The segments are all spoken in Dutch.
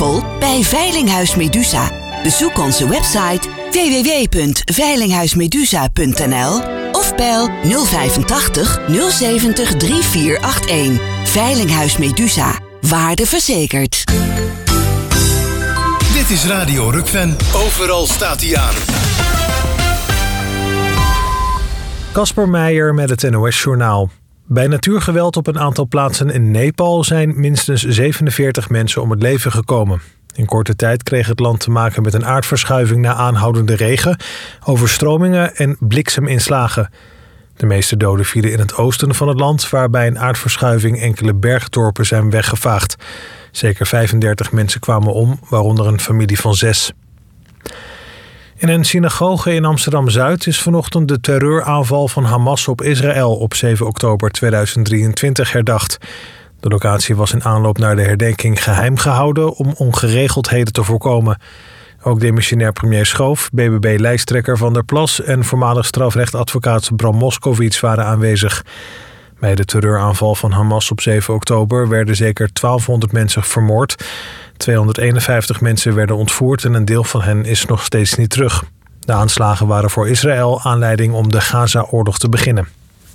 succesvol bij Veilinghuis Medusa. Bezoek onze website www.veilinghuismedusa.nl of bel 085 070 3481. Veilinghuis Medusa. Waarde verzekerd. Dit is Radio Rukven. Overal staat hij aan. Casper Meijer met het NOS-journaal. Bij natuurgeweld op een aantal plaatsen in Nepal zijn minstens 47 mensen om het leven gekomen. In korte tijd kreeg het land te maken met een aardverschuiving na aanhoudende regen, overstromingen en blikseminslagen. De meeste doden vielen in het oosten van het land, waar bij een aardverschuiving enkele bergdorpen zijn weggevaagd. Zeker 35 mensen kwamen om, waaronder een familie van 6. In een synagoge in Amsterdam-Zuid is vanochtend de terreuraanval van Hamas op Israël op 7 oktober 2023 herdacht. De locatie was in aanloop naar de herdenking geheim gehouden om ongeregeldheden te voorkomen. Ook demissionair premier Schoof, BBB-lijsttrekker Van der Plas en voormalig strafrechtadvocaat Bram Moskowitz waren aanwezig. Bij de terreuraanval van Hamas op 7 oktober werden zeker 1200 mensen vermoord. 251 mensen werden ontvoerd en een deel van hen is nog steeds niet terug. De aanslagen waren voor Israël aanleiding om de Gaza-oorlog te beginnen.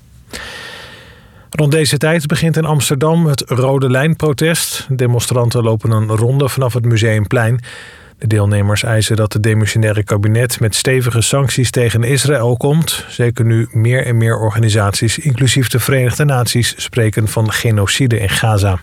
Rond deze tijd begint in Amsterdam het Rode Lijn-protest. Demonstranten lopen een ronde vanaf het Museumplein. De deelnemers eisen dat het demissionaire kabinet met stevige sancties tegen Israël komt. Zeker nu meer en meer organisaties, inclusief de Verenigde Naties, spreken van genocide in Gaza.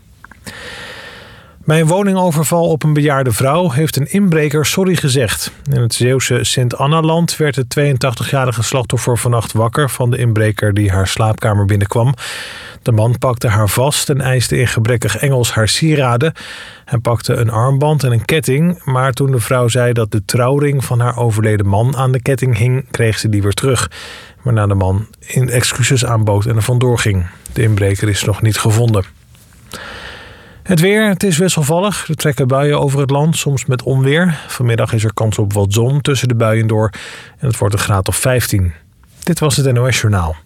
Bij een woningoverval op een bejaarde vrouw heeft een inbreker sorry gezegd. In het Zeeuwse Sint-Anna-land werd het 82-jarige slachtoffer vannacht wakker van de inbreker die haar slaapkamer binnenkwam. De man pakte haar vast en eiste in gebrekkig Engels haar sieraden. Hij pakte een armband en een ketting, maar toen de vrouw zei dat de trouwring van haar overleden man aan de ketting hing, kreeg ze die weer terug. Waarna de man excuses aanbood en er vandoor ging. De inbreker is nog niet gevonden. Het weer, het is wisselvallig. Er trekken buien over het land, soms met onweer. Vanmiddag is er kans op wat zon tussen de buien door. En het wordt een graad of 15. Dit was het NOS Journaal.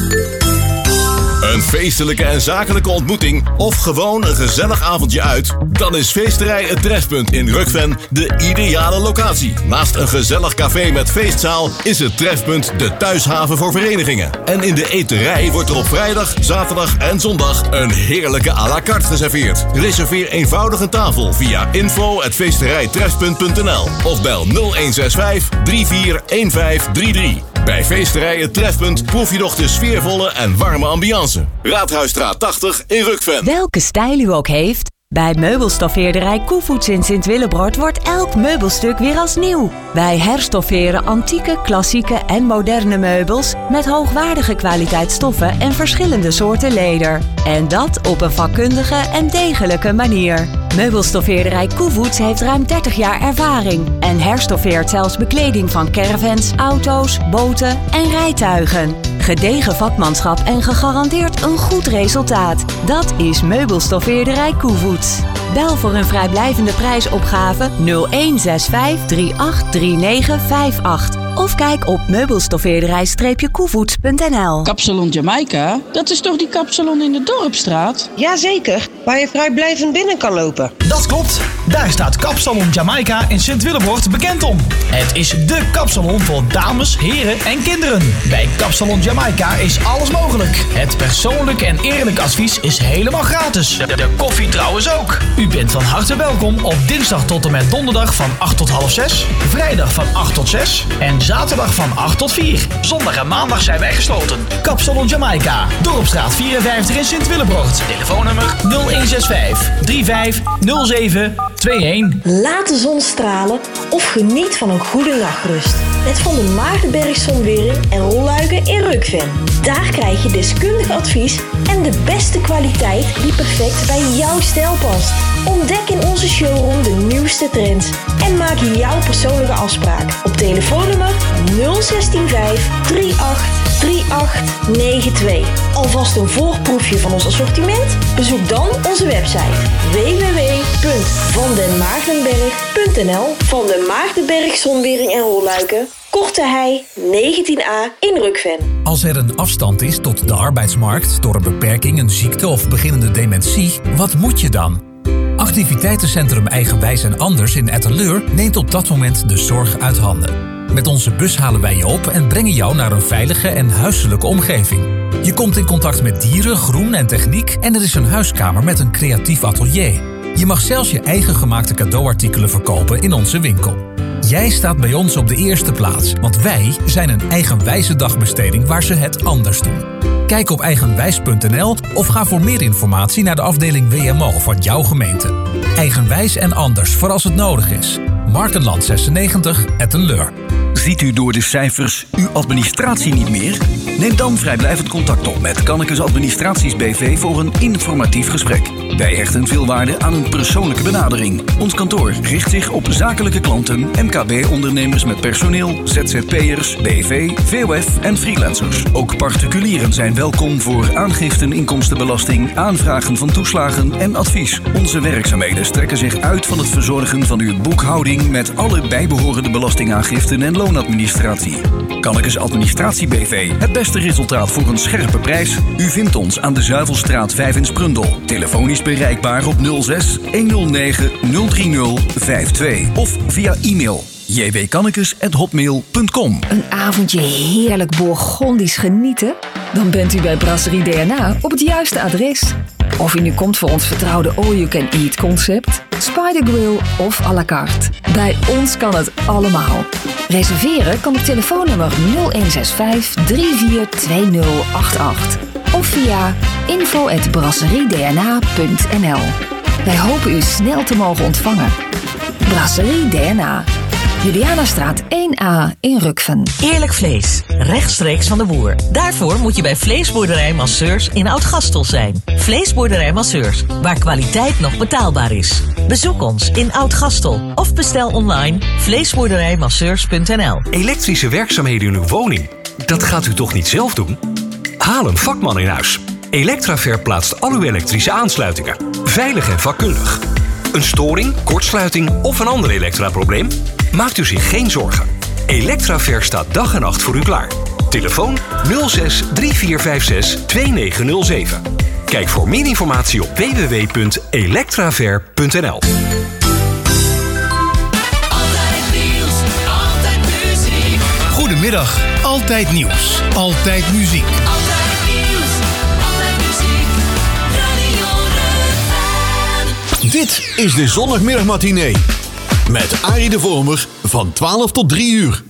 Een feestelijke en zakelijke ontmoeting of gewoon een gezellig avondje uit? Dan is Feesterij Het Trefpunt in Rukven de ideale locatie. Naast een gezellig café met feestzaal is het Trefpunt de thuishaven voor verenigingen. En in de eterij wordt er op vrijdag, zaterdag en zondag een heerlijke à la carte geserveerd. Reserveer eenvoudig een tafel via info@feesterijtrefpunt.nl of bel 0165 341533. Bij Feesterij Het Trefpunt proef je nog de sfeervolle en warme ambiance. Raadhuisstraat 80 in Rukven. Welke stijl u ook heeft, bij meubelstoffeerderij Koevoets in Sint-Willebroord wordt elk meubelstuk weer als nieuw. Wij herstofferen antieke, klassieke en moderne meubels met hoogwaardige kwaliteit stoffen en verschillende soorten leder. En dat op een vakkundige en degelijke manier. Meubelstoffeerderij Koevoets heeft ruim 30 jaar ervaring en herstoffeert zelfs bekleding van caravans, auto's, boten en rijtuigen. Gedegen vakmanschap en gegarandeerd een goed resultaat. Dat is Meubelstoffeerderij Koevoets. Bel voor een vrijblijvende prijsopgave 0165 383958. Of kijk op meubelstoffeerderij-koevoets.nl. Kapsalon Jamaica? Dat is toch die kapsalon in de Dorpstraat? Jazeker, waar je vrijblijvend binnen kan lopen. Dat klopt. Daar staat Kapsalon Jamaica in Sint-Willebroord bekend om. Het is dé kapsalon voor dames, heren en kinderen. Bij Kapsalon Jamaica is alles mogelijk. Het persoonlijk en eerlijk advies is helemaal gratis. De koffie trouwens ook. U bent van harte welkom op dinsdag tot en met donderdag van 8 tot half 6. Vrijdag van 8 tot 6. En zaterdag van 8 tot 4. Zondag en maandag zijn wij gesloten. Kapsalon Jamaica. Dorpstraat 54 in Sint-Willebroord. Telefoonnummer 0165 350721. Laat de zon stralen of geniet van een goede nachtrust. Met Van der Maagdenberg Zonwering en Rolluiken in Rukven. Daar krijg je deskundig advies en de beste kwaliteit die perfect bij jouw stijl past. Ontdek in onze showroom de nieuwste trends en maak jouw persoonlijke afspraak op telefoonnummer 0165 383892. Alvast een voorproefje van ons assortiment? Bezoek dan onze website www.vandenmaagdenberg.nl. Van der Maagdenberg Zonwering en Rolluiken, Korte Hei 19A in Rukven. Als er een afstand is tot de arbeidsmarkt door een beperking, een ziekte of beginnende dementie, wat moet je dan? Activiteitencentrum Eigenwijs en Anders in Etteleur neemt op dat moment de zorg uit handen. Met onze bus halen wij je op en brengen jou naar een veilige en huiselijke omgeving. Je komt in contact met dieren, groen en techniek en er is een huiskamer met een creatief atelier. Je mag zelfs je eigen gemaakte cadeauartikelen verkopen in onze winkel. Jij staat bij ons op de eerste plaats, want wij zijn een eigenwijze dagbesteding waar ze het anders doen. Kijk op eigenwijs.nl of ga voor meer informatie naar de afdeling WMO van jouw gemeente. Eigenwijs en anders voor als het nodig is. Markenland 96, Etteleur. Ziet u door de cijfers uw administratie niet meer? Neem dan vrijblijvend contact op met Kannekes Administraties BV voor een informatief gesprek. Wij hechten veel waarde aan een persoonlijke benadering. Ons kantoor richt zich op zakelijke klanten, MKB-ondernemers met personeel, ZZP'ers, BV, VOF en freelancers. Ook particulieren zijn welkom voor aangiften inkomstenbelasting, aanvragen van toeslagen en advies. Onze werkzaamheden strekken zich uit van het verzorgen van uw boekhouding met alle bijbehorende belastingaangiften en loonadministratie. Kannekes Administratie BV. Het beste resultaat voor een scherpe prijs. U vindt ons aan de Zuivelstraat 5 in Sprundel. Telefonisch bereikbaar op 06 109 030 52 of via e-mail jwkannekes@hotmail.com. Een avondje heerlijk Bourgondisch genieten? Dan bent u bij Brasserie DNA op het juiste adres. Of u nu komt voor ons vertrouwde all-you-can-eat concept, Spider Grill of à la carte. Bij ons kan het allemaal. Reserveren kan op telefoonnummer 0165 342088 of via info@brasseriedna.nl. Wij hopen u snel te mogen ontvangen. Brasserie DNA. Julianastraat 1A in Rukven. Eerlijk vlees, rechtstreeks van de boer. Daarvoor moet je bij Vleesboerderij Masseurs in Oud-Gastel zijn. Vleesboerderij Masseurs, waar kwaliteit nog betaalbaar is. Bezoek ons in Oud-Gastel of bestel online vleesboerderijmasseurs.nl. Elektrische werkzaamheden in uw woning, dat gaat u toch niet zelf doen? Haal een vakman in huis. Electraver plaatst al uw elektrische aansluitingen. Veilig en vakkundig. Een storing, kortsluiting of een ander elektraprobleem? Maakt u zich geen zorgen. Electraver staat dag en nacht voor u klaar. Telefoon 06 3456 2907. Kijk voor meer informatie op www.electraver.nl. Goedemiddag, Altijd Nieuws, Altijd Muziek. Altijd nieuws, altijd muziek, Radio Rukven. Dit is de zondagmiddagmatinee. Met Arie de Vormer van 12 tot 3 uur.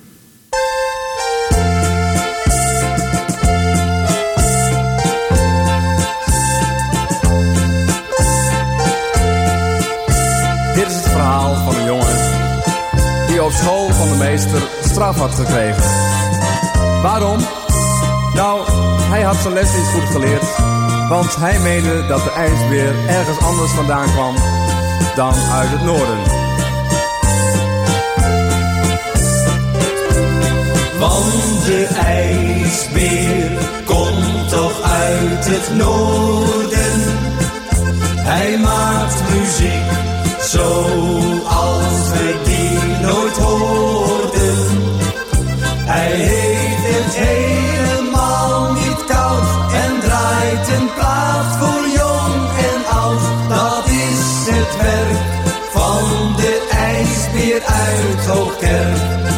Dit is het verhaal van een jongen die op school van de meester straf had gekregen. Waarom? Nou, hij had zijn les niet goed geleerd, want hij meende dat de ijsbeer ergens anders vandaan kwam dan uit het noorden. Want de ijsbeer komt toch uit het noorden. Hij maakt muziek zoals we die nooit hoorden. Hij heeft het helemaal niet koud en draait een plaat voor jong en oud. Dat is het werk van de ijsbeer uit Hoogkerk.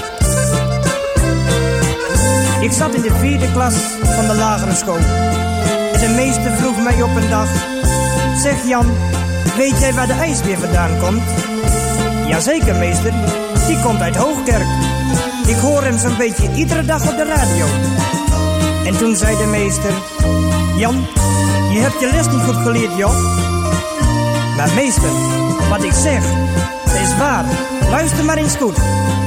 Ik zat in de 4e klas van de lagere school. En de meester vroeg mij op een dag: zeg Jan, weet jij waar de ijsbeer vandaan komt? Jazeker meester, die komt uit Hoogkerk. Ik hoor hem zo'n beetje iedere dag op de radio. En toen zei de meester: Jan, je hebt je les niet goed geleerd, joh. Maar meester, wat ik zeg, dat is waar. Luister maar eens goed.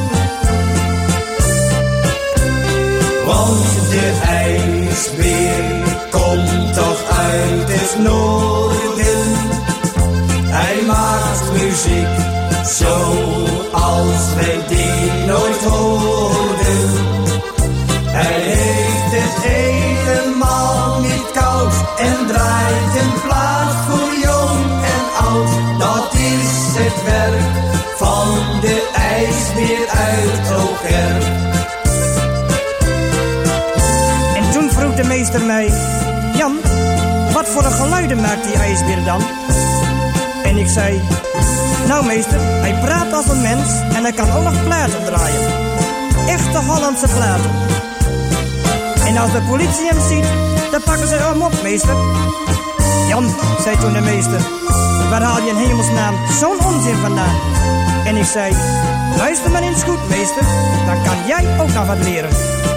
Want de ijsbeer komt toch uit het noorden. Hij maakt muziek zoals wij die nooit hoorden. Hij heeft het helemaal niet koud en draait een plaat voor jong en oud. Dat is het werk van de ijsbeer uit Hoogkerk. Vroeg de meester mij: Jan, wat voor een geluiden maakt die ijsbeer dan? En En ik zei, nou meester, hij praat als een mens en hij kan ook nog platen draaien. Echte Hollandse platen. En als de politie hem ziet, dan pakken ze hem op, meester. Jan, zei toen de meester, waar haal je in hemelsnaam zo'n onzin vandaan? En ik zei, luister maar eens goed, meester, dan kan jij ook nog wat leren.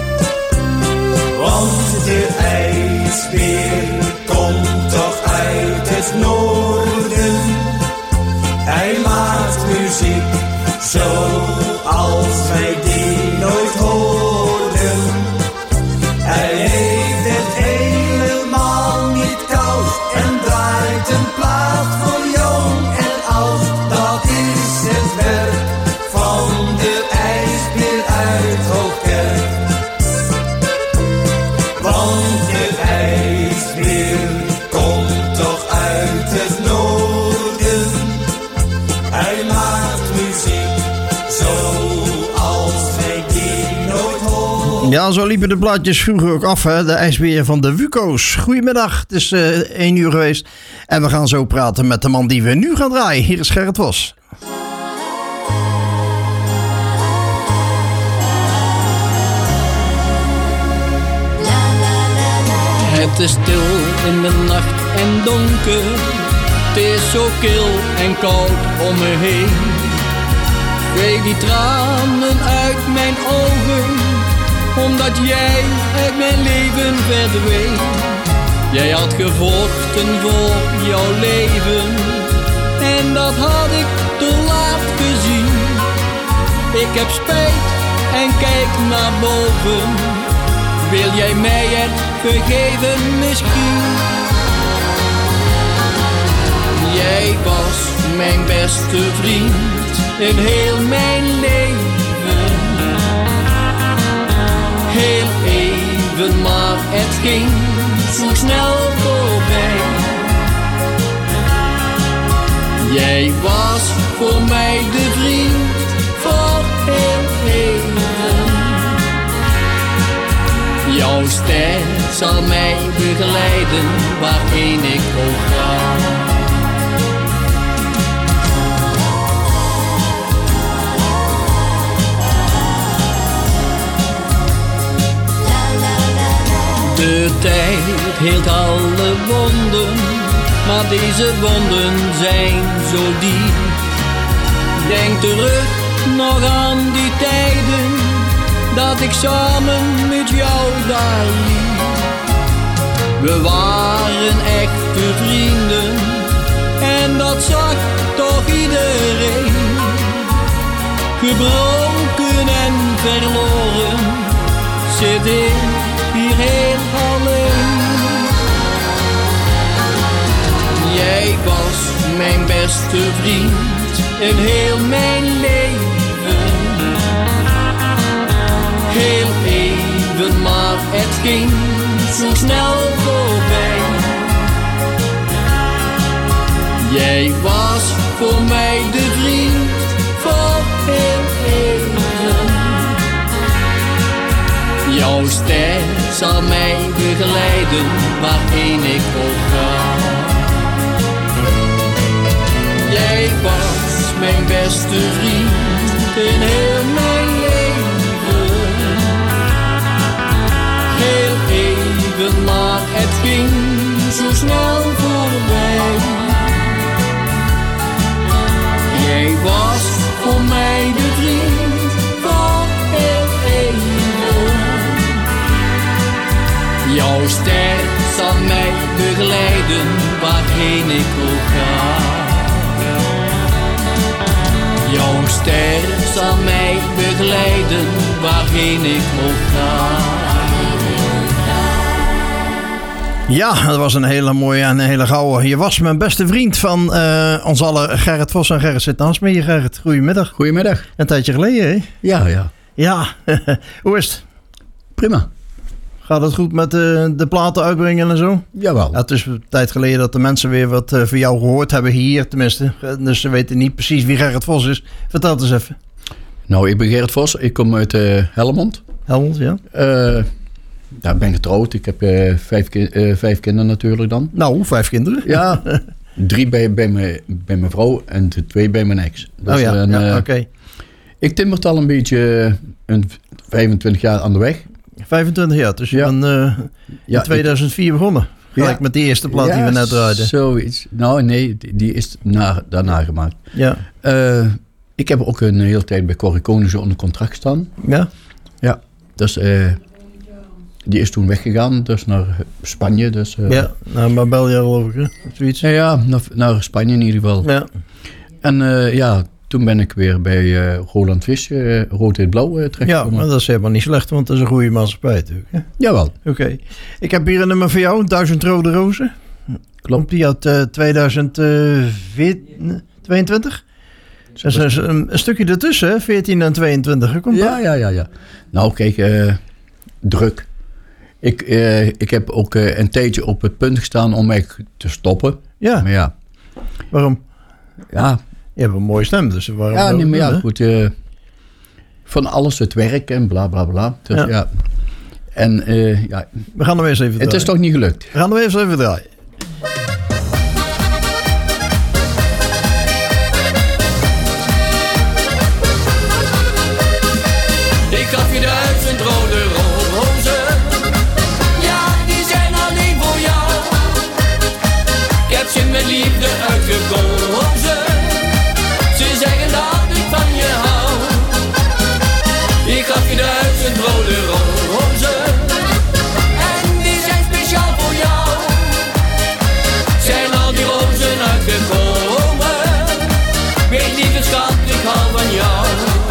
Want de ijsbeer komt toch uit het noorden. Hij maakt muziek zoals wij die nooit hoorden. Hij heeft het helemaal niet koud en draait een plaat voor jong en oud. Dat is het werk van de ijsbeer uit Hoogkerk. Want de ijsbeer komt toch uit het noorden. Hij maakt muziek zoals wij die nooit horen. Ja, zo liepen de blaadjes vroeger ook af, hè? De ijsbeer van de Wuko's. Goedemiddag, het is 1 uur geweest. En we gaan zo praten met de man die we nu gaan draaien. Hier is Gerrit Vos. Het is stil in de nacht en donker. Het is zo kil en koud om me heen. Veeg die tranen uit mijn ogen, omdat jij uit mijn leven verdween. Jij had gevochten voor jouw leven, en dat had ik te laat gezien. Ik heb spijt en kijk naar boven. Wil jij mij het vergeven misschien? Jij was mijn beste vriend in heel mijn leven. Heel even, maar het ging zo snel voorbij. Jij was voor mij de vriend voor heel even. Jouw ster zal mij begeleiden waarheen ik ook ga. De tijd heelt alle wonden, maar deze wonden zijn zo diep. Denk terug nog aan die tijden, dat ik samen met jou daar liep. We waren echte vrienden, en dat zag toch iedereen. Gebroken en verloren, zit ik hier heel alleen. Jij was mijn beste vriend in heel mijn leven. Heel even, maar het ging zo snel voorbij. Jij was voor mij de vriend voor heel even. Jouw ster zal mij begeleiden waarheen ik ook ga. Jij was mijn beste vriend in heel mijn leven. Heel even, maar het ging zo snel voorbij. Jij was voor mij de vriend van heel even. Jouw ster zal mij begeleiden waarheen ik ook ga. Jouw ster zal mij begeleiden waarheen ik ook ga. Ja, dat was een hele mooie en een hele gouden. Je was mijn beste vriend van ons allen, Gerrit Vos. En Gerrit zit naast me hier, Gerrit. Goedemiddag. Goedemiddag. Een tijdje geleden, hè? Ja. Ja, hoe is het? Prima. Gaat het goed met de platen uitbrengen en zo? Jawel. Ja, het is een tijd geleden dat de mensen weer wat van jou gehoord hebben hier, tenminste. Dus ze weten niet precies wie Gerrit Vos is. Vertel het eens even. Nou, ik ben Gerrit Vos. Ik kom uit Helmond. Helmond, ja. Daar ben ik getrouwd. Ik heb 5 kinderen natuurlijk dan. Nou, 5 kinderen? Ja. 3 bij mijn vrouw en 2 bij mijn ex. Dus oké. Ik timmert al een beetje 25 jaar aan de weg. 25 jaar, dus je bent in 2004 begonnen. Gelijk met die eerste plaat die we net draaiden. Zoiets. Nou nee, die is daarna gemaakt. Ja. Ik heb ook een hele tijd bij Corrie Koningse onder contract gestaan. Ja? Ja, dus die is toen weggegaan, dus naar Spanje. Dus, naar Marbella geloof ik, hè? Of zoiets. Ja, naar Spanje in ieder geval. Ja. En toen ben ik weer bij Roland Vis, Rood-Wit-Blauw terechtgekomen. Ja, maar dat is helemaal niet slecht, want dat is een goede maatschappij natuurlijk. Hè? Jawel. Oké. Ik heb hier een nummer voor jou, 1000 Rode Rozen. Klopt. Die uit 2022? Dat is een stukje ertussen, hè? 14 en 22. Ja. Nou, kijk, druk. Ik heb ook een tijdje op het punt gestaan om echt te stoppen. Ja. Maar ja. Waarom? Ja. Je hebt een mooie stem, dus waarom? Ja, nee, maar ja, goed. Van alles het werk en bla bla bla. Dus ja. En we gaan hem eens even draaien. Het is toch niet gelukt? We gaan hem eens even draaien. Ik gaf je 1000 rode rozen. Ja, die zijn alleen voor jou. Ik heb ze met liefde uitgekozen. Ze zeggen dat ik van je hou. Ik gaf je 1000 rode rozen. En die zijn speciaal voor jou. Zijn al die rozen uitgekomen. Weet lieve schat, ik hou van jou.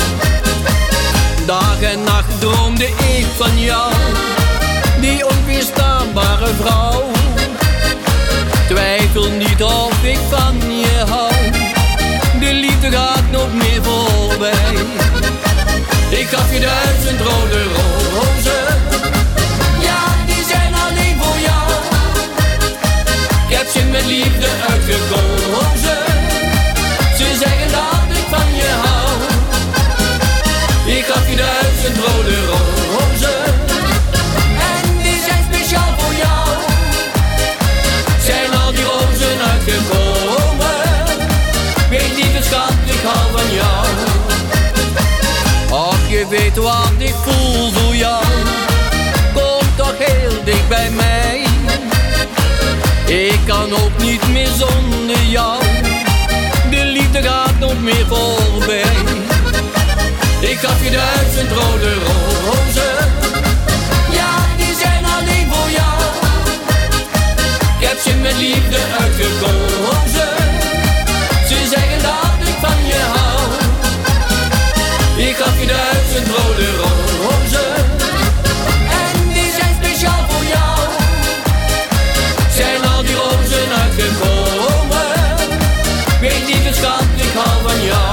Dag en nacht droomde ik van jou, die onweerstaanbare vrouw. Twijfel niet of ik van je hou, de liefde gaat nog meer voorbij. Ik gaf je 1000 rode rozen, ja die zijn alleen voor jou. Ik heb ze met liefde uitgekozen, ze zeggen dat ik van je hou. Ik gaf je 1000 rode rozen. En die zijn speciaal voor jou. Zijn al die rozen uitgekomen. Weet lieve schat, ik hou van jou. Ach, je weet wat ik voel voor jou. Kom toch heel dicht bij mij. Ik kan ook niet meer zonder jou. De liefde gaat nog meer voorbij. Ik gaf je 1000 rode rozen. Ja, die zijn alleen voor jou. Ik heb ze met liefde uitgekozen. Ze zeggen dat ik van je hou. Ik gaf je 1000 rode rozen. En die zijn speciaal voor jou. Zijn al die rozen uitgekomen. Weet lieve schat, ik hou van jou.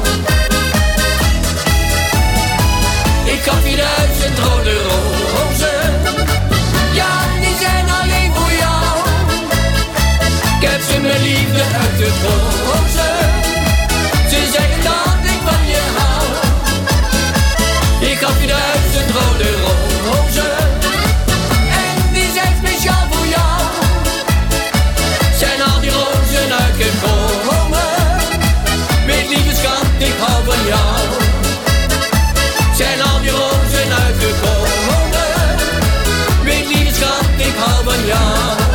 Ik gaf je 1000 rode rozen. Ja, die zijn alleen voor jou. Ik heb ze met liefde uitgekozen. Ze zeggen dat ik van je hou. Ik gaf je 1000 rode rozen. En die zijn speciaal voor jou. Zijn al die rozen uitgekomen. Weet lieve schat, ik hou van jou. Zijn al die rozen uitgekomen. Weet lieve schat, ik hou van jou.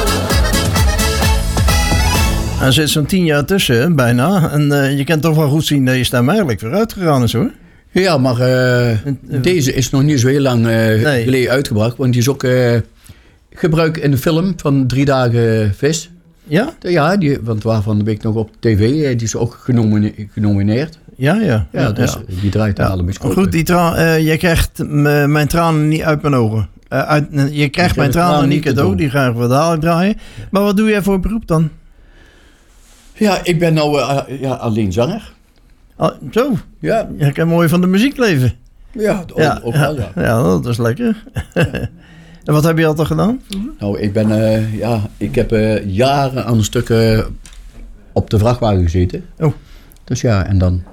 Er zit zo'n 10 jaar tussen, bijna. En je kan toch wel goed zien dat je stem eigenlijk vooruit gegaan is, hoor. Ja, maar deze is nog niet zo heel lang geleden uitgebracht. Want die is ook gebruikt in de film van 3 dagen vis. Ja? Ja, want waarvan de week nog op tv. Die is ook genomineerd. Ja. Dus die draait daar allemaal goed. Goed, je krijgt mijn tranen niet uit mijn ogen. Je krijgt mijn tranen niet cadeau, die gaan we dadelijk draaien. Maar wat doe jij voor beroep dan? Ja, ik ben nou alleen zanger. Zo? Ja. Je kan mooi van de muziek leven. Ja, ook wel, ja. Ja, dat is lekker. En wat heb je altijd gedaan? Nou, ik heb jaren aan een stuk op de vrachtwagen gezeten. Oh. Dus ja, en dan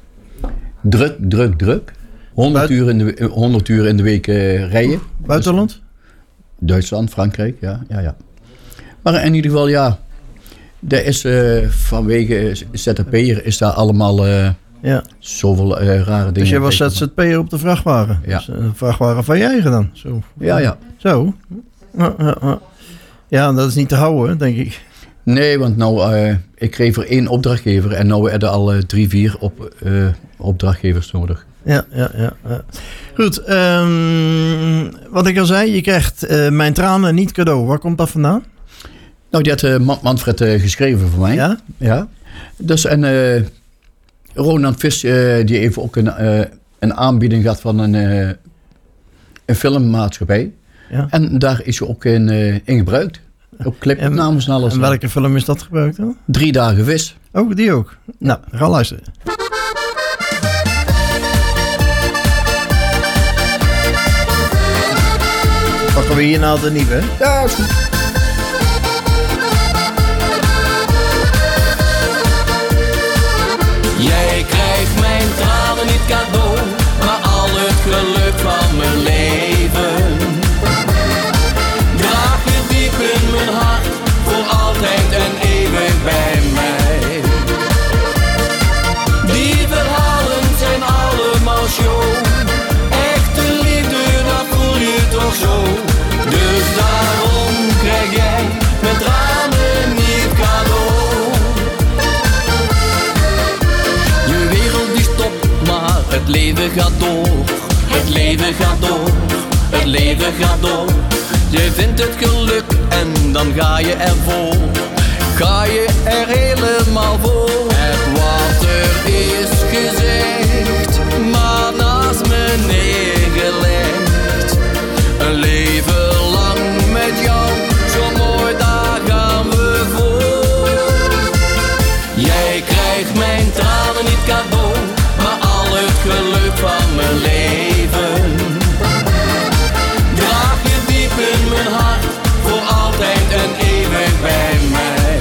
druk. 100 uur in de week rijden. Buitenland? Dus Duitsland, Frankrijk, ja. Maar in ieder geval, ja. Er is vanwege ZZP'er is daar allemaal zoveel rare dingen. Dus jij was ZZP'er op de vrachtwagen? Ja. Dus een vrachtwagen van je eigen dan? Zo. Ja. Zo? Ja, dat is niet te houden, denk ik. Nee, want ik kreeg er 1 opdrachtgever en nu er al 3-4 opdrachtgevers nodig. Ja. Goed, wat ik al zei, je krijgt Mijn Tranen niet cadeau. Waar komt dat vandaan? Nou, die had Manfred geschreven voor mij. Ja? Ja. Dus en Roland Vis, die heeft ook een aanbieding gehad van een filmmaatschappij. Ja. En daar is je ook in gebruikt. Op clipopnames en alles. En welke film is dat gebruikt dan? 3 dagen vis. Oh, die ook. Nou, ga luisteren. Pakken we hier nou de nieuwe? Ja, is goed. Jij krijgt mijn tranen niet cadeau, maar al het geluk van mijn leven. Draag je diep in mijn hart, voor altijd en eeuwig bij mij. Die verhalen zijn allemaal show, echte liefde, dat voel je toch zo. Dus daarom krijg jij mijn tranen niet cadeau. Je wereld die stopt, maar het leven gaat door. Het leven gaat door, het leven gaat door. Je vindt het geluk en dan ga je ervoor. Ga je er helemaal voor. Het wat er is gezegd, maar naast me neergelegd. Een leven lang met jou, zo mooi daar gaan we voor. Jij krijgt mijn tranen niet cadeau, maar al het geluk van mijn leven. Draag je diep in mijn hart, voor altijd en eeuwig bij mij.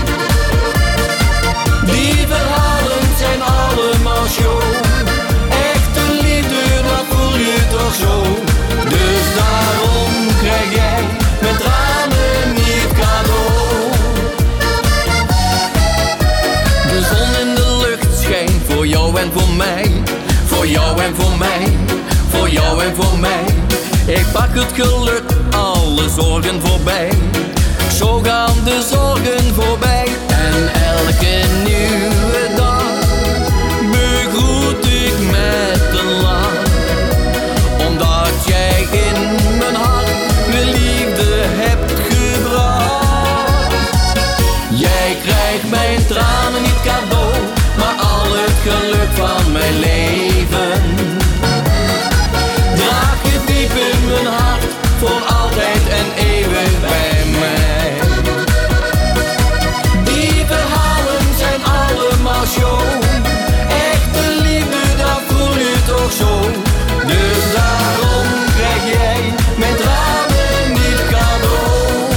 Die verhalen zijn allemaal show, echte liefde, dat voel je toch zo. Dus daarom krijg jij mijn tranen niet cadeau. De zon in de lucht schijnt voor jou en voor mij. Voor jou en voor mij, voor jou en voor mij. Ik pak het geluk, alle zorgen voorbij. Zo gaan de zorgen voorbij. En elke nieuwe dag begroet ik met een lach. Omdat jij in mijn hart weer liefde hebt gebracht. Jij krijgt mijn tranen niet cadeau, maar al het geluk van mijn leven. Draag je diep in mijn hart, voor altijd en eeuwig bij mij. Die verhalen zijn allemaal show, echte liefde, dat voel je toch zo. Dus daarom krijg jij mijn tranen niet cadeau.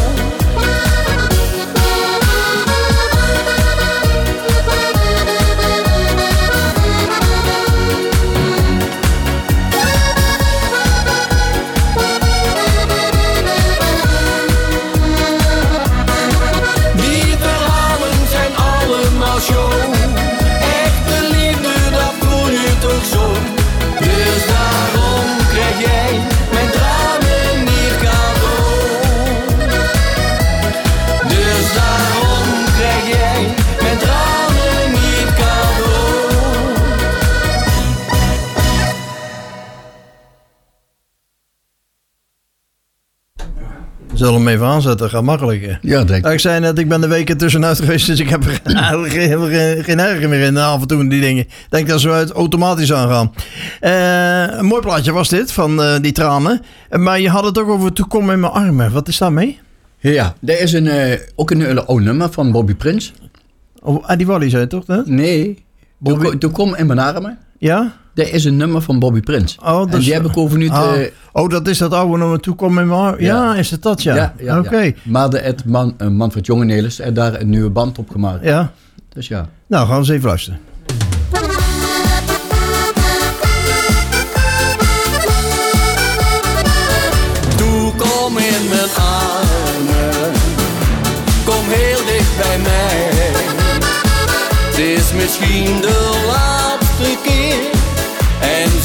Die verhalen zijn allemaal show, echte liefde, dat voel je toch zo. Dus daarom krijg jij mijn tranen niet cadeau. Dus daarom krijg jij mijn tranen niet cadeau. Zullen we hem even aanzetten? Gaat makkelijk. Hè? Ja, denk ik. Ik zei net, ik ben de weken tussenuit geweest, dus ik heb er geen erger meer in af en toe die dingen. Ik denk dat ze automatisch aangaan. Een mooi plaatje was dit, van die tranen. Maar je had het ook over Toe kom in mijn armen. Wat is daarmee? Ja, er is ook een oud nummer van Bobby Prince. Oh, die Wally zei het toch? Hè? Nee, Toe kom in mijn armen. Ja? Er is een nummer van Bobby Prince. Oh, dus, en die heb ik over nu. Oh, dat is dat oude nummer Toe kom in mijn armen. Ja, is het dat, ja? Ja, Oké. Ja. Maar Manfred Jongenelis heeft daar een nieuwe band op gemaakt. Ja. Dus ja. Nou, gaan we eens even luisteren. Toe kom in mijn armen, kom heel dicht bij mij.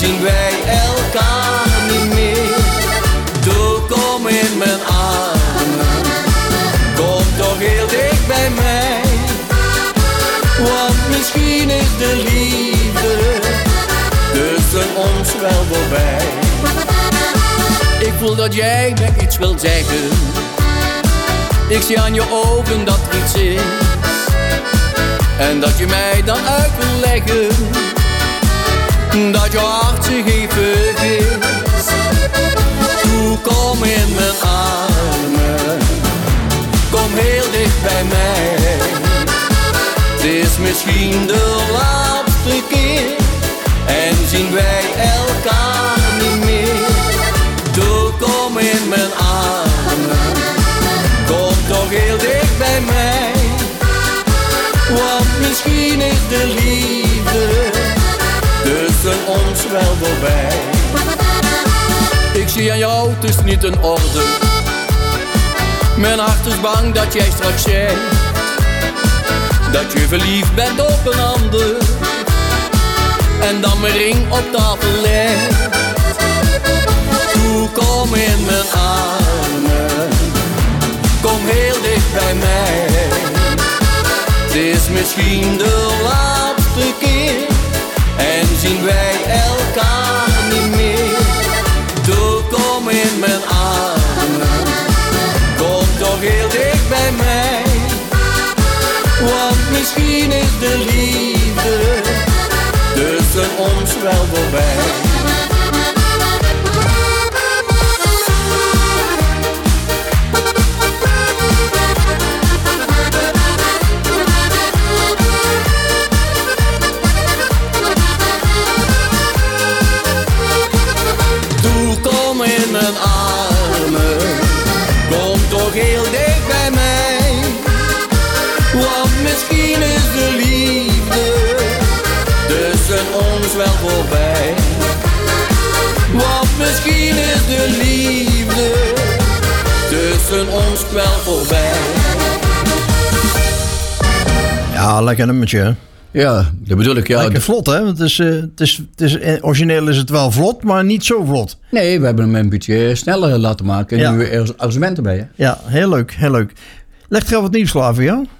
zien wij elkaar niet meer. Doe, kom in mijn armen, kom toch heel dicht bij mij. Want misschien is de liefde tussen ons wel voorbij. Ik voel dat jij me iets wilt zeggen. Ik zie aan je ogen dat er iets is. En dat je mij dan uit wil leggen dat je hart zich even vergist. Toe, kom in mijn armen, kom heel dicht bij mij. Het is misschien de laatste keer en zien wij elkaar niet meer. Toe, kom in mijn armen, kom toch heel dicht bij mij. Want misschien is de liefde tussen ons wel voorbij. Ik zie aan jou, het is niet in orde. Mijn hart is bang dat jij straks zegt dat je verliefd bent op een ander en dan mijn ring op tafel legt. Toe, kom in mijn armen, kom heel dicht bij mij. Het is misschien de laatste keer en zien wij elkaar niet meer. Toe, kom in mijn armen, kom toch heel dicht bij mij. Want misschien is de liefde tussen ons wel voorbij. Mijn armen, kom toch heel dicht bij mij. Want misschien is de liefde tussen ons wel voorbij. Want misschien is de liefde tussen ons wel voorbij. Ja, lekker nummertje, hè? Ja, dat bedoel ik, ja. Lekker vlot, hè? Want origineel is het wel vlot, maar niet zo vlot. Nee, we hebben hem een beetje sneller laten maken. En nu er arrangementen bij, hè? Ja, heel leuk, heel leuk. Leg er al wat nieuws klaar voor jou?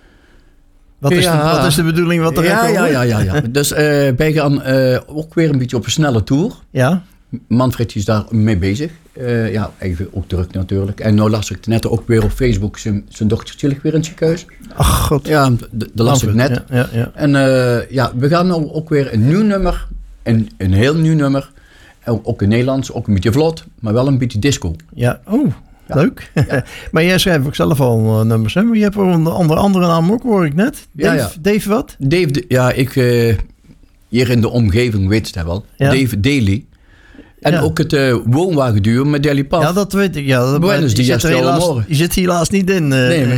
Wat is de bedoeling wat er Ja. Dus wij gaan ook weer een beetje op een snelle tour. Ja. Manfred is daar mee bezig. Even ook druk natuurlijk. En nu las ik net ook weer op Facebook zijn dochtertje ligt weer in het ziekenhuis. Ach god. Ja, dat las ik net. Ja. En we gaan nou ook weer een nieuw nummer. Een heel nieuw nummer. Ook in Nederlands, ook een beetje vlot, maar wel een beetje disco. Ja, leuk. Ja. Maar jij schrijft ook zelf al nummers, hè? Maar je hebt er een andere naam ook, hoor ik net. Dave wat? Dave, ik hier in de omgeving weet het wel. Ja. Dave Daly. En ook het woonwagenduo met Deli Paf. Ja, dat weet ik. Ja, je zit helaas niet in.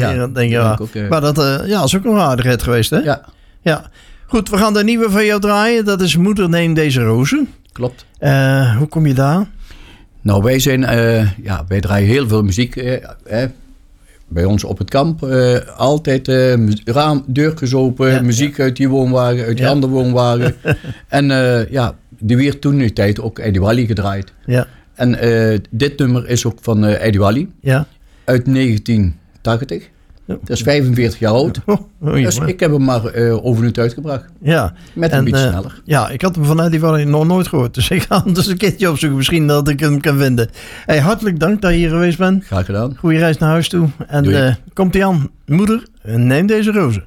Maar dat is ook een aardigheid geweest, hè? Ja. Goed, we gaan de nieuwe van jou draaien. Dat is Moeder neem deze rozen. Klopt. Hoe kom je daar? Nou, wij draaien heel veel muziek. Bij ons op het kamp. Altijd deurtjes open. Muziek uit die woonwagen, uit die andere woonwagen. En die werd toen in die tijd ook Eddie Wally gedraaid. Ja. En dit nummer is ook van Eddie Wally. Ja. Uit 1980. Ja. Dat is 45 jaar oud. Dus ik heb hem maar over het uitgebracht. Ja. Met een beetje sneller. Ja, ik had hem van Eddie Wally nog nooit gehoord. Dus ik ga hem dus een keertje opzoeken. Misschien dat ik hem kan vinden. Hey, hartelijk dank dat je hier geweest bent. Graag gedaan. Goeie reis naar huis toe. En komt-ie aan. Moeder, neem deze rozen.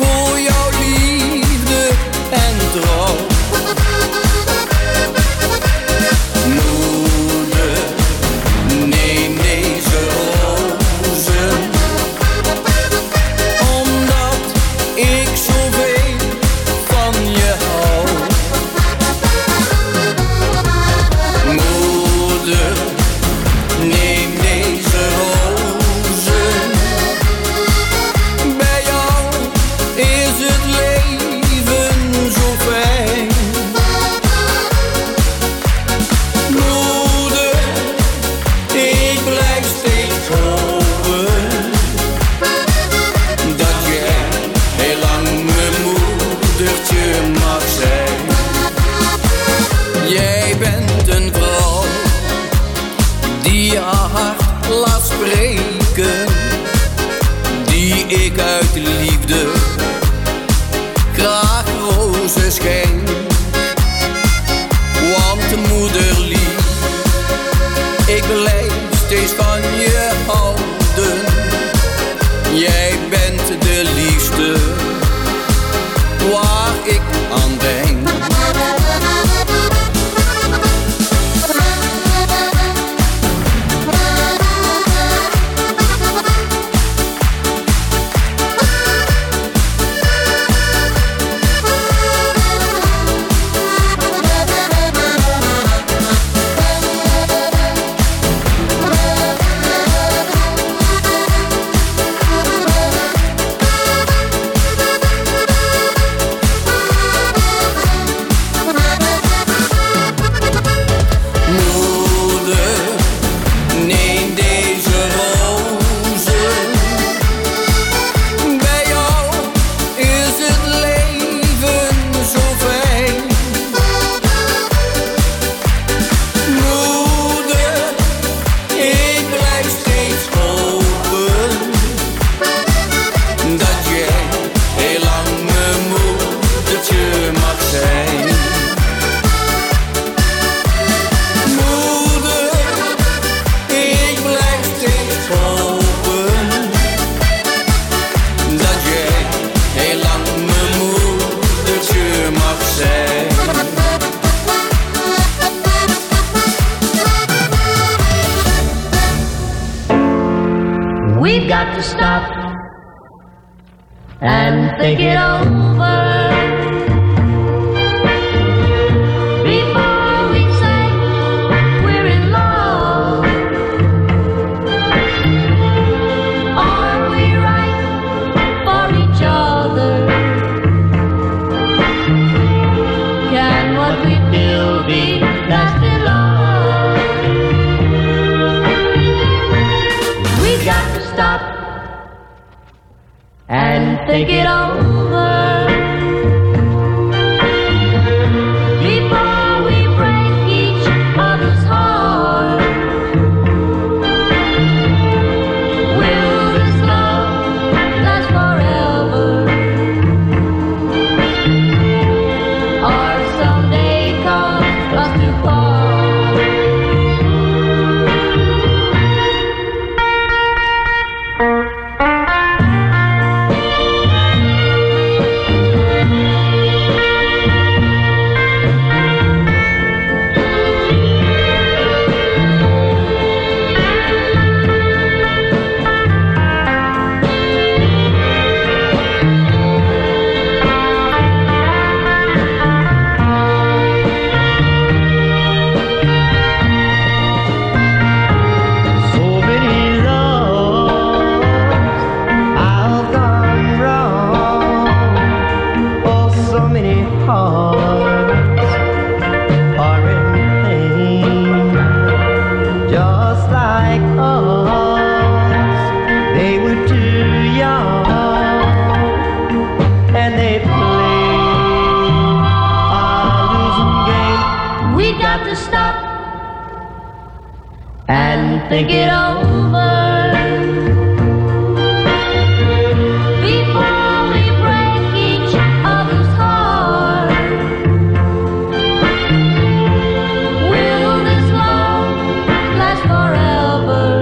Voor jouw liefde en trouw. laat spreken, die ik uit liefde graag rozen schenk. Want moederlief, ik blijf steeds van je houden. Jij bent de liefste waar ik aan denk. We've got to stop and think it over before we say we're in love. Are we right for each other? Can what we do be lasting love? We got to stop and think it over before we break each other's heart. Will this love last forever, or someday cause us to part? Think it over before we break each other's heart. Will this love last forever,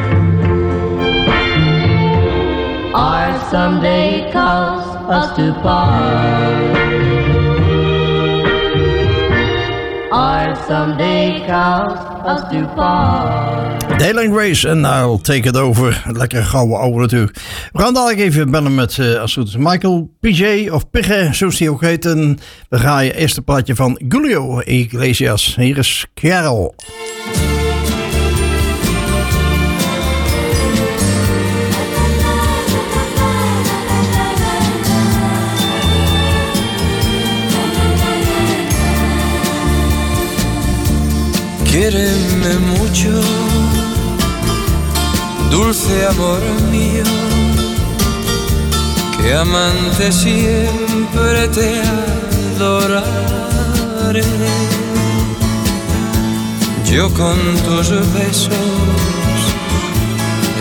or someday cause us to part? Or someday cause us to part? Dayland Grace en I'll Take It Over. Lekker gouden oude natuurlijk. We gaan dadelijk even bellen met, als het goed is, Michael PJ of Pigge, zoals hij ook heet. En we gaan je eerste plaatje van Julio Iglesias. Hier is Carol. Quiéreme mucho, dulce amor mío, que amante siempre te adoraré. Yo con tus besos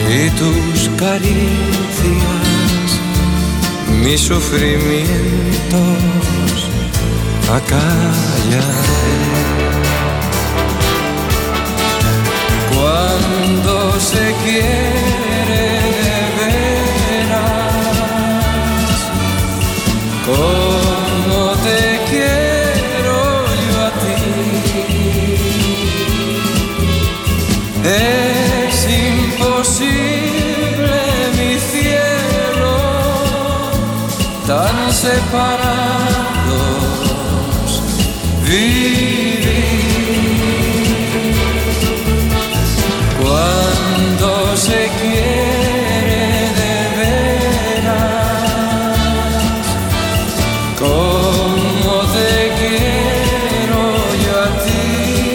y tus caricias, mis sufrimientos acallaré. Cuando se quiere de veras, como te quiero yo a ti, es imposible mi cielo, tan separados vivir. Cuando se quiere de veras, como te quiero yo a ti,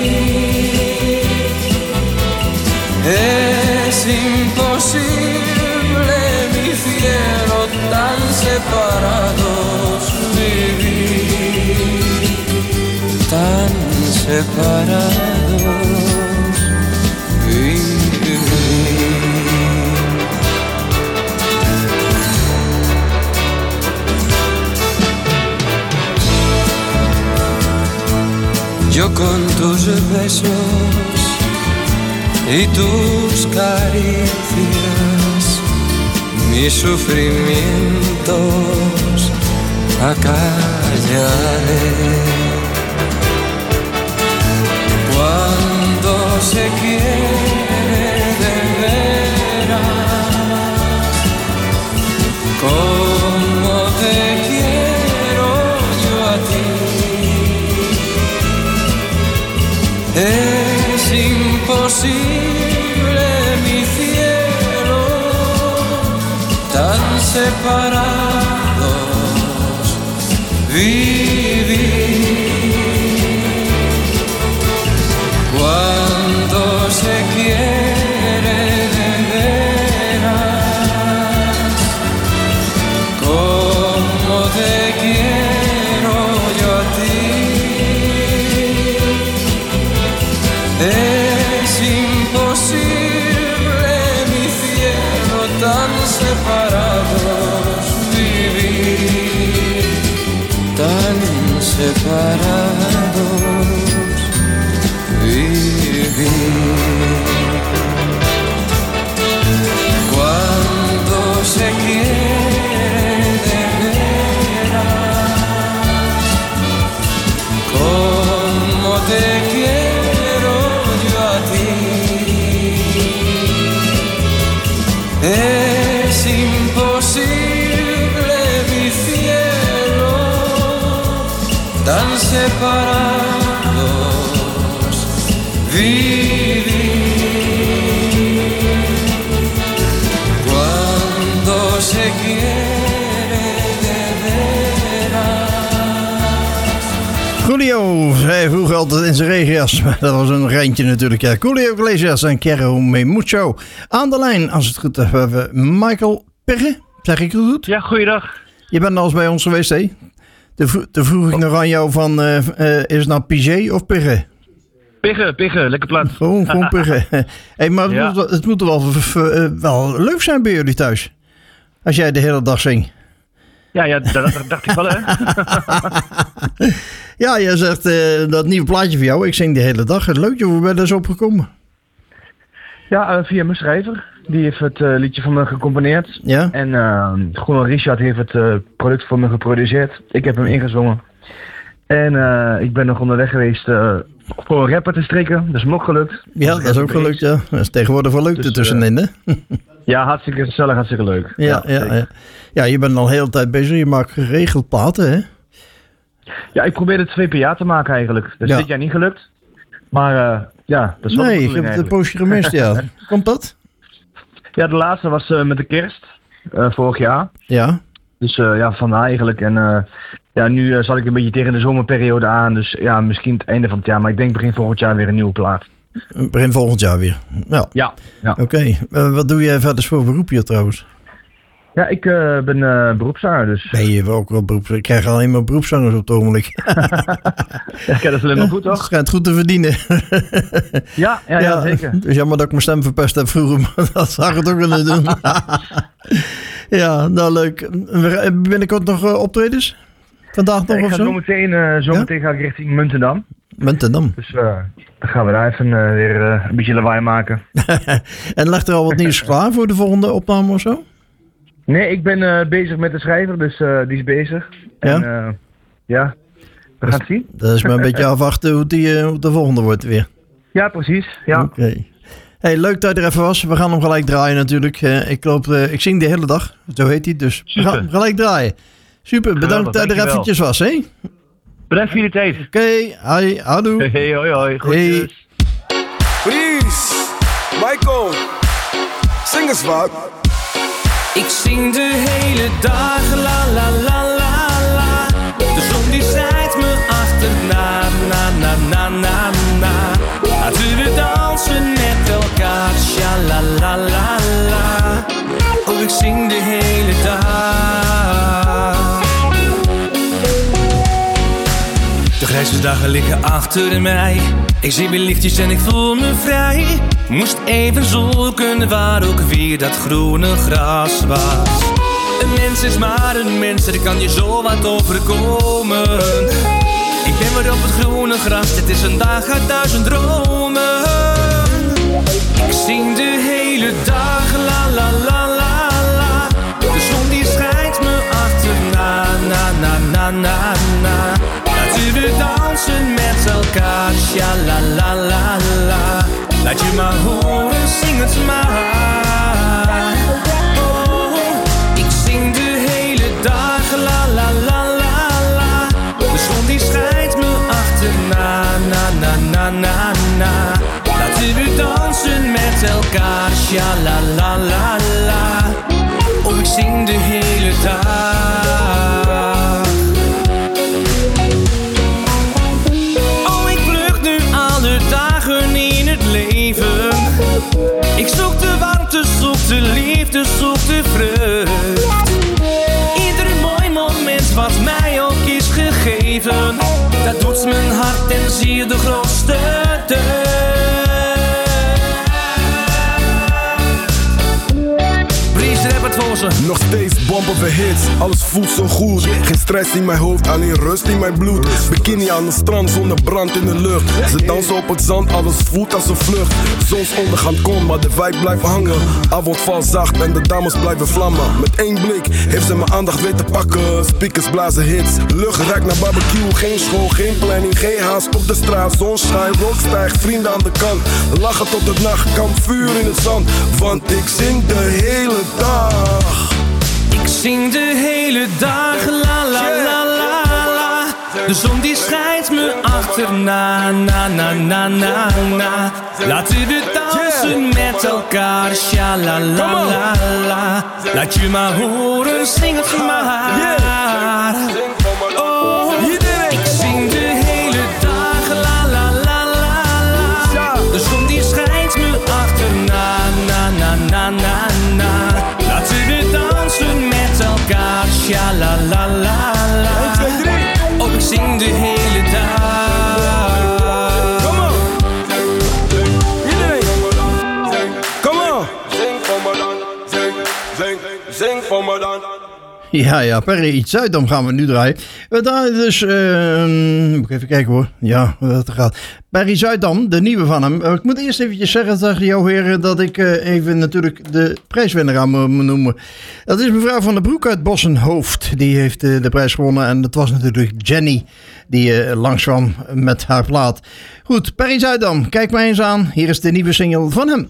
es imposible mi cielo, tan separados vivir, tan separados. Yo con tus besos y tus caricias, mis sufrimientos acallaré. Cuando se quiere de veras, como te quiero yo a ti, es imposible mi cielo, tan separados vivir. Cuando se quiere de veras, como te quiero yo a ti, es imposible mi cielo, tan separados vivir, tan separados vivir. Cuando se quiere de veras, como te quiero yo a ti, es imposible mi cielo, tan separados vivir. Cuando se quiere de veras. Julio zei vroeger altijd in zijn regenjas, maar dat was een rijntje natuurlijk. Ja. Julio Iglesias en Quiero Me Mucho. Aan de lijn, als het goed is, hebben we Michael Perre. Zeg ik het goed? Ja, goeiedag. Je bent al eens bij ons geweest, hè? Toen vroeg ik nog aan jou van, is het nou Piget of Perre? Piggen, lekker plat. Gewoon piggen. Hey, maar het moet wel leuk zijn bij jullie thuis. Als jij de hele dag zingt. Ja, dat dacht ik wel, hè. Ja, jij zegt dat nieuwe plaatje voor jou. Ik zing de hele dag. Het leuk, hoe ben je daar zo opgekomen? Ja, via mijn schrijver. Die heeft het liedje voor me gecomponeerd. Ja. En Groen Richard heeft het product voor me geproduceerd. Ik heb hem ingezongen. En ik ben nog onderweg geweest voor een rapper te strikken. Dat is me ook gelukt. Ja, dat is ook gelukt, ja. Dat is tegenwoordig wel leuk ertussenin, hè? Ja, hartstikke gezellig, hartstikke leuk. Ja. Ja, je bent al de hele tijd bezig. Je maakt geregeld platen, hè? Ja, ik probeerde 2 per jaar te maken eigenlijk. Dat is dit jaar niet gelukt. Maar ja, dat is wel. Nee, ik heb het een poosje gemist, ja. Komt dat? Ja, de laatste was met de kerst. Vorig jaar. Ja. Dus vandaar eigenlijk. En ja, nu zal ik een beetje tegen de zomerperiode aan. Dus ja, misschien het einde van het jaar. Maar ik denk begin volgend jaar weer een nieuwe plaat. Begin volgend jaar weer? Ja. Ja. Oké. Wat doe jij verder voor beroep hier trouwens? Ja, ik ben beroepszanger, dus... Ben je ook wel beroepszanger? Ik krijg alleen maar beroepszangers op het ogenblik. Ja, dat is alleen maar goed, toch? Het schijnt goed te verdienen. Ja, zeker. Dus jammer dat ik mijn stem verpest heb vroeger, maar dat zou ik het ook willen doen. Ja, nou leuk. Binnenkort nog optredens? Vandaag nog ik of ga zo? zometeen ga ik richting Muntendam. Muntendam. Dus dan gaan we daar even weer een beetje lawaai maken. En ligt er al wat nieuws klaar voor de volgende opname of zo? Nee, ik ben bezig met de schrijver, dus die is bezig. Ja? En we gaan het zien. Dat is maar een beetje afwachten hoe de volgende wordt weer. Ja, precies. Ja. Oké. Hey, leuk dat je er even was. We gaan hem gelijk draaien natuurlijk. Ik zing de hele dag, zo heet hij. Dus we gaan hem gelijk draaien. Super, bedankt dat je er eventjes was, hè? Bedankt voor jullie tijd. Oké, houdoe. Hey, hoi. Groetjes. Please, Michael, zing eens wat. Ik zing de hele dag, la la la la la. De zon die zijt me achterna, na na na na na. Laten we dansen met elkaar, sha la la la la. Oh, ik zing de hele dag. De grijze dagen liggen achter mij. Ik zie weer lichtjes en ik voel me vrij. Moest even zoeken waar ook weer dat groene gras was. Een mens is maar een mens, er kan je zo wat overkomen. Ik ben weer op het groene gras, dit is een dag uit 1000 dromen. Ik zing de hele dag, la la la la la. De zon die schijnt me achterna, na na na na na. Laten we dansen met elkaar, sha la la la la. Laat je maar horen, zing het maar. Oh, ik zing de hele dag, la la la la la. De zon die schijnt me achterna, na na na na na. Laten we dansen met elkaar, sha la la la la. Oh, ik zing de hele dag. Oh, ik vlucht nu alle dagen in het leven. Ik zoek de warmte, zoek de liefde, zoek de vreugd. Ieder mooi moment wat mij ook is gegeven, dat doet mijn hart en ziel de grootste deugd. Nog steeds bomben we hits, alles voelt zo goed. Geen stress in mijn hoofd, alleen rust in mijn bloed. Bikini aan het strand zonder brand in de lucht. Ze dansen op het zand, alles voelt als een vlucht. Zonsondergang komt, maar de vibe blijft hangen. Avond valt zacht en de dames blijven vlammen. Met één blik heeft ze mijn aandacht weten pakken. Speakers blazen hits, lucht ruikt naar barbecue. Geen school, geen planning, geen haast op de straat. Zonschijn, rook stijgt, vrienden aan de kant. Lachen tot het nacht, kamp vuur in het zand. Want ik zing de hele dag. Ik zing de hele dag, la la la la la. De zon die schijnt me achterna, na na na na na. Laten we dansen met elkaar, sha la la la la. Laat je maar horen, zing het maar. Oh, ik zing de hele dag, la la la la la. De zon die schijnt me achterna, na na na na na. Laten we dansen met elkaar, sha la la la la. Oh, ik zing de hele dag. Come on. Iedereen. Come on. Zing voor me dan. Zing voor me dan. Ja, Perry Zuidam gaan we nu draaien. We draaien dus, moet ik even kijken hoor. Ja, hoe dat gaat. Perry Zuidam, de nieuwe van hem. Ik moet eerst eventjes zeggen tegen jou heren dat ik even natuurlijk de prijswinnaar aan moet noemen. Dat is mevrouw Van der Broek uit Bossenhoofd. Die heeft de prijs gewonnen en dat was natuurlijk Jenny die langskwam met haar plaat. Goed, Perry Zuidam, kijk maar eens aan. Hier is de nieuwe single van hem.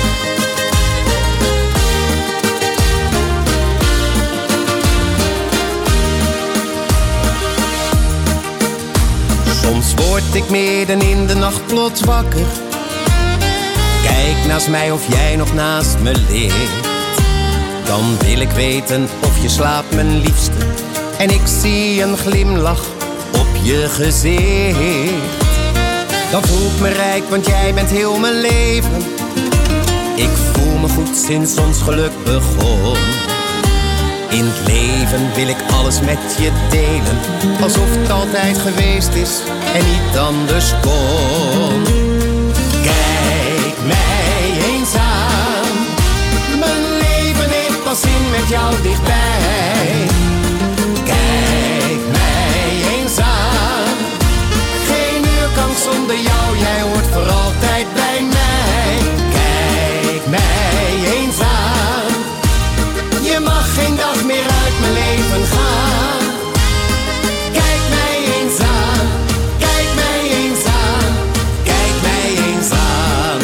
Soms word ik midden in de nacht plots wakker. Kijk naast mij of jij nog naast me ligt. Dan wil ik weten of je slaapt, mijn liefste. En ik zie een glimlach op je gezicht. Dan voel ik me rijk, want jij bent heel mijn leven. Ik voel me goed sinds ons geluk begon. In het leven wil ik alles met je delen, alsof het altijd geweest is en niet anders kon. Kijk mij eens aan, mijn leven heeft pas zin met jou dichtbij. Kijk mij eens aan, geen uur kan zonder jou, jij hoort voor altijd bij mij. Kijk mij eens aan, je mag geen dag meer uit mijn leven gaan. Kijk mij eens aan, kijk mij eens aan, kijk mij eens aan.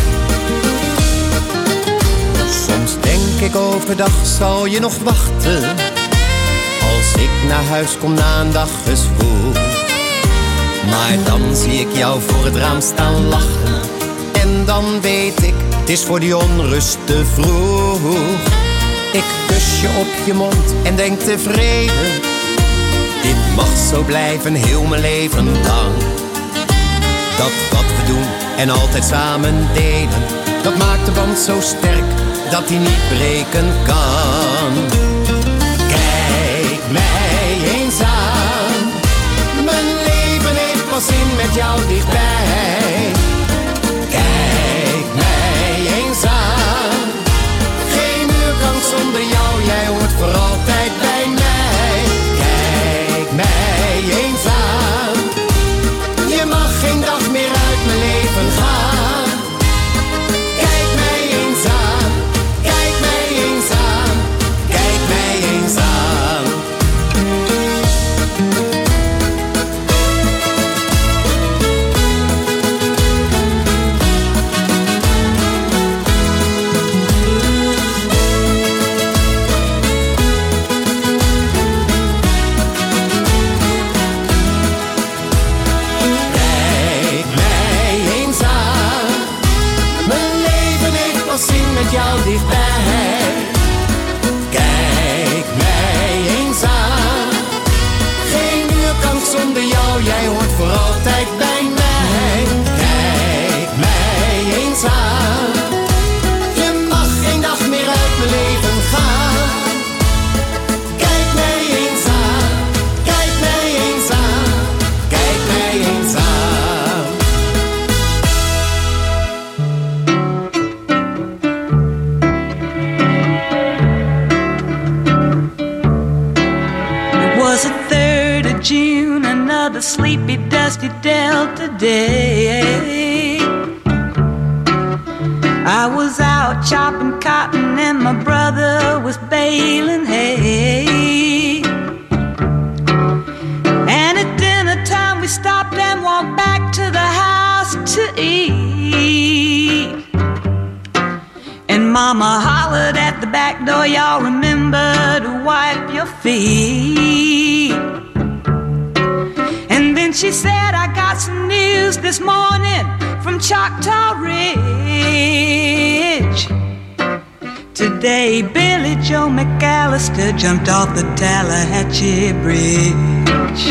Soms denk ik overdag, zal je nog wachten? Als ik naar huis kom na een dag gezwoel. Maar dan zie ik jou voor het raam staan lachen. En dan weet ik, het is voor die onrust te vroeg. Ik kus je op je mond en denk tevreden, dit mag zo blijven heel mijn leven lang. Dat wat we doen en altijd samen delen, dat maakt de band zo sterk dat die niet breken kan. Kijk mij eens aan, mijn leven heeft pas zin met jou dichtbij. Kijk mij eens aan, geen uur kan zonder jou, jij hoort voor altijd bij mij. Kijk mij eens aan, je mag geen dag meer uit mijn leven gaan. Kijk mij eens aan, kijk mij eens aan, kijk mij eens aan. Met jou dichtbij. Kijk mij eens aan, geen uur kan zonder jou, jij hoort voor altijd bij mij. Kijk mij eens aan, je mag geen dag meer uit mijn leven gaan. Kijk mij eens aan, kijk mij eens aan, kijk mij eens aan. June, another sleepy, dusty Delta day. I was out chopping cotton and my brother was baling hay. And at dinner time we stopped and walked back to the house to eat. And Mama hollered at the back door, y'all remember to wipe your feet. And then she said, I got some news this morning from Choctaw Ridge. Today Billy Joe McAllister jumped off the Tallahatchie Bridge.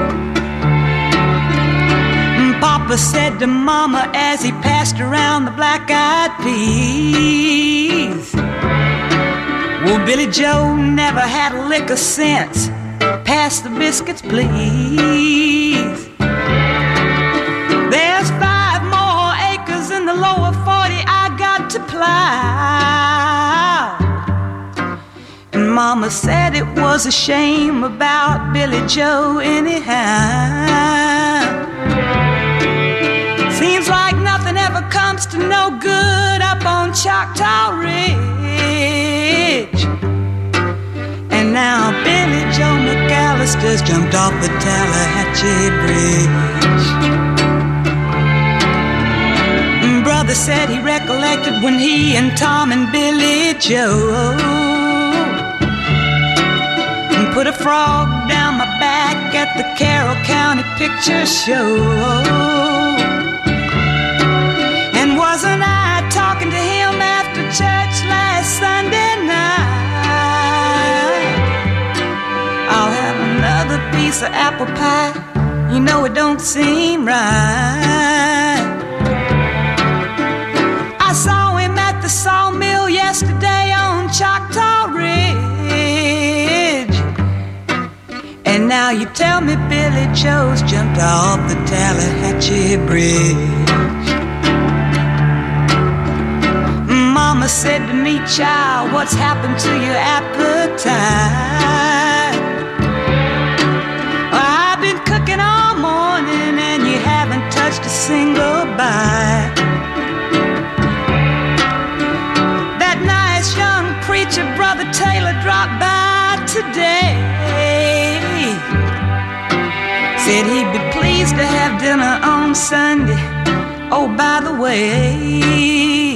Papa said to Mama as he passed around the black-eyed peas, well, Billy Joe never had a lick of sense. Pass the biscuits, please. There's 5 more acres in the lower 40 I got to plow. And Mama said it was a shame about Billy Joe anyhow. Seems like nothing ever comes to no good up on Choctaw Ridge. And now Billy Joe McAllister's jumped off the Tallahatchie Bridge. Brother said he recollected when he and Tom and Billy Joe put a frog down my back at the Carroll County Picture Show. And wasn't I talking to him after church last Sunday night? I'll have another piece of apple pie. You know it don't seem right. I saw him at the sawmill yesterday on Choctaw Ridge. tell me Billy Joe's jumped off the Tallahatchie Bridge? Mama said to me, child, what's happened to your appetite? I've been cooking all morning and you haven't touched a single bite. That nice young preacher, Brother Taylor, dropped by today. Said he'd be pleased to have dinner on Sunday. Oh, by the way,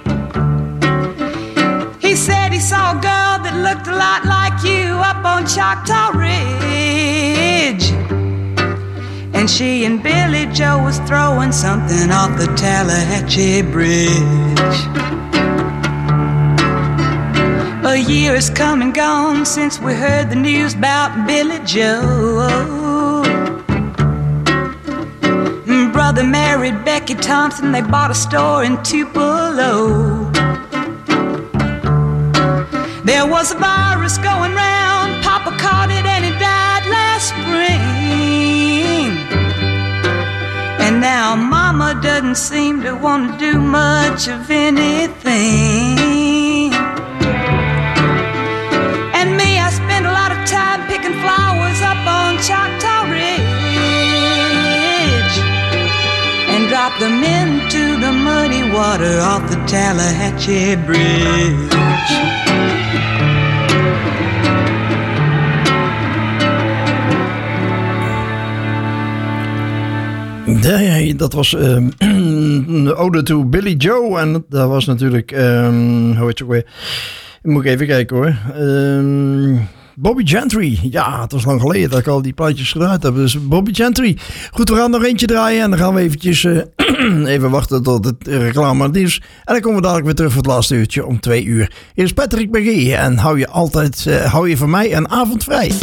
he said he saw a girl that looked a lot like you up on Choctaw Ridge, and she and Billy Joe was throwing something off the Tallahatchie Bridge. A year has come and gone since we heard the news about Billy Joe. Brother married Becky Thompson, they bought a store in Tupelo. There was a virus going round, Papa caught it and he died last spring. And now Mama doesn't seem to want to do much of anything. And me, I spend a lot of time picking flowers up on Choctaw Ridge and drop them into the muddy water off the Tallahatchie Bridge. Nee, dat was een ode to Billy Joe. En dat was natuurlijk, hoe heet het ook weer? Moet ik even kijken hoor. Bobby Gentry. Ja, het was lang geleden dat ik al die plaatjes gedraaid heb. Dus Bobby Gentry. Goed, we gaan nog eentje draaien. En dan gaan we eventjes even wachten tot het reclame nieuws. En dan komen we dadelijk weer terug voor het laatste uurtje om 2 uur. Hier is Patrick McGee. En hou je van mij een avond vrij.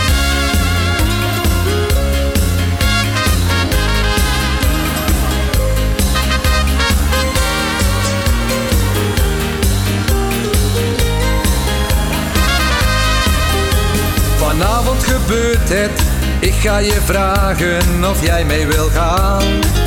Vanavond gebeurt het, ik ga je vragen of jij mee wil gaan.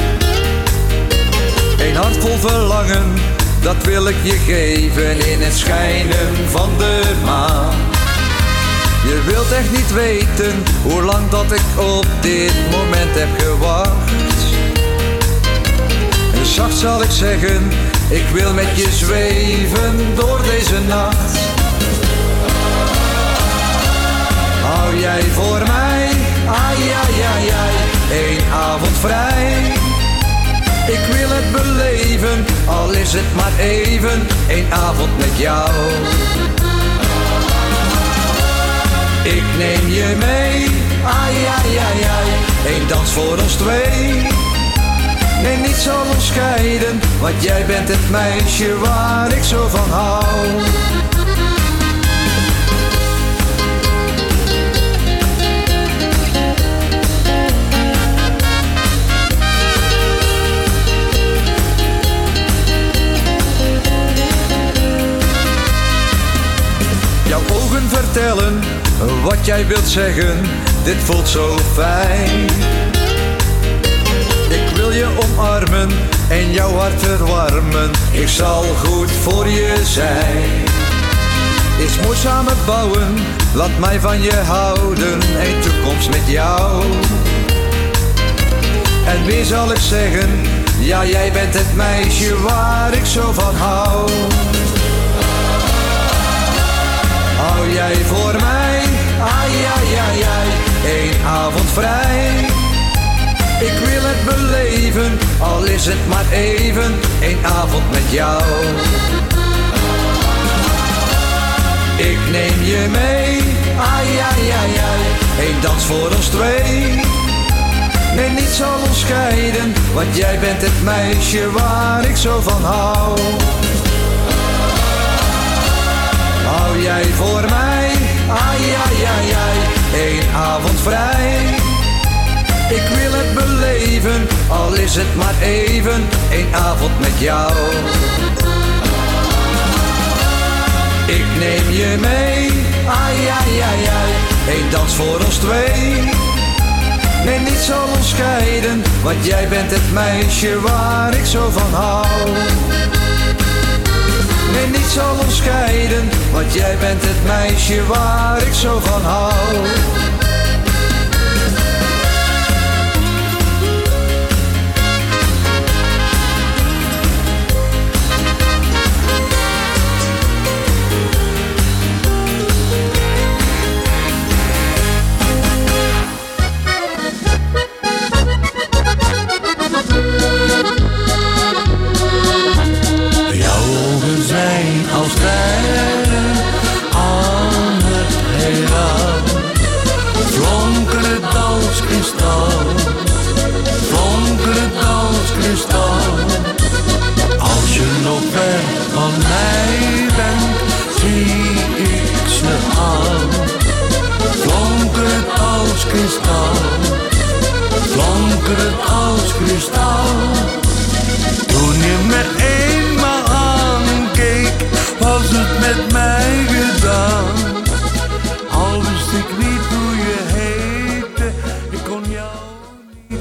Een hart vol verlangen, dat wil ik je geven in het schijnen van de maan. Je wilt echt niet weten hoe lang dat ik op dit moment heb gewacht. En zacht zal ik zeggen, ik wil met je zweven door deze nacht. Hou jij voor mij, ai, ai, ai, ai, 1 avond vrij. Ik wil het beleven, al is het maar even, 1 avond met jou. Ik neem je mee, ai, ai, ai, ai, 1 dans voor ons 2. Nee, niets zal ons scheiden, want jij bent het meisje waar ik zo van hou. Jouw ogen vertellen wat jij wilt zeggen, dit voelt zo fijn. Ik wil je omarmen en jouw hart verwarmen, ik zal goed voor je zijn. Iets moois samen bouwen, laat mij van je houden, een toekomst met jou. En wie zal ik zeggen, ja jij bent het meisje waar ik zo van hou. Hou jij voor mij, ai, ai, ai, ai, 1 avond vrij. Ik wil het beleven, al is het maar even, 1 avond met jou. Ik neem je mee, ai, ai, ai, ai, 1 dans voor ons 2. Nee, niets zal ons scheiden, want jij bent het meisje waar ik zo van hou. Hou jij voor mij, ai, ai, ai, ai, 1 avond vrij. Ik wil het beleven, al is het maar even, 1 avond met jou. Ik neem je mee, ai, ai, ai, ai, 1 dans voor ons 2. Nee, niets zal ons scheiden, want jij bent het meisje waar ik zo van hou. Nee, niets zal ons scheiden, want jij bent het meisje waar ik zo van hou. Als sterren aan het heelal, flonkeren als kristal, flonkeren als kristal. Als je nog ver van mij bent, zie ik ze al, flonkeren als kristal, flonkeren als kristal. Toen je me eenmaal aankeek, was het met mij gedaan. Al wist ik niet hoe je heette, ik kon jou niet.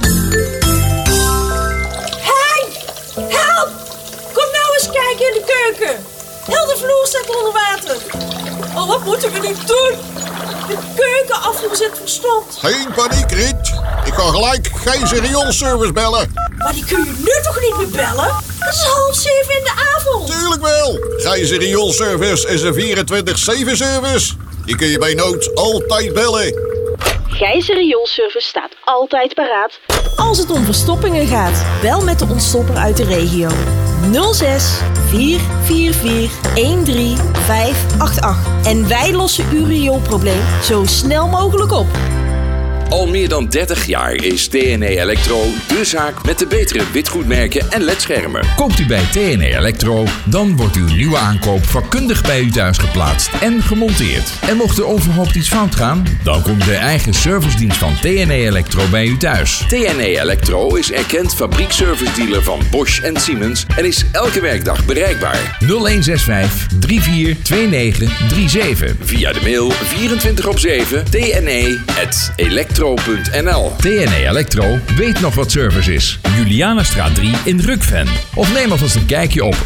Hey! Help! Kom nou eens kijken in de keuken. Heel de vloer staat onder water. Oh, wat moeten we nu doen? De keuken afgezet verstomd. Geen paniek, Riet. Ik kan gelijk Gijzer rioolservice bellen. Maar die kun je nu toch niet meer bellen? Het is 6:30 in de avond. Tuurlijk wel. Gijzer rioolservice is een 24/7 service. Die kun je bij nood altijd bellen. Gijzer rioolservice staat altijd paraat als het om verstoppingen gaat. Bel met de ontstopper uit de regio. 06 444 13588. En wij lossen uw rioolprobleem zo snel mogelijk op. Al meer dan 30 jaar is TNE Electro de zaak met de betere witgoedmerken en ledschermen. Koopt u bij TNE Electro, dan wordt uw nieuwe aankoop vakkundig bij u thuis geplaatst en gemonteerd. En mocht er overhoop iets fout gaan, dan komt de eigen servicedienst van TNE Electro bij u thuis. TNE Electro is erkend fabriekservice-dealer van Bosch en Siemens en is elke werkdag bereikbaar. 0165 342937. Via de mail 24/7 tne@electro.nl. TNE Electro weet nog wat service is. Julianastraat 3 in Rukven. Of neem alvast een kijkje op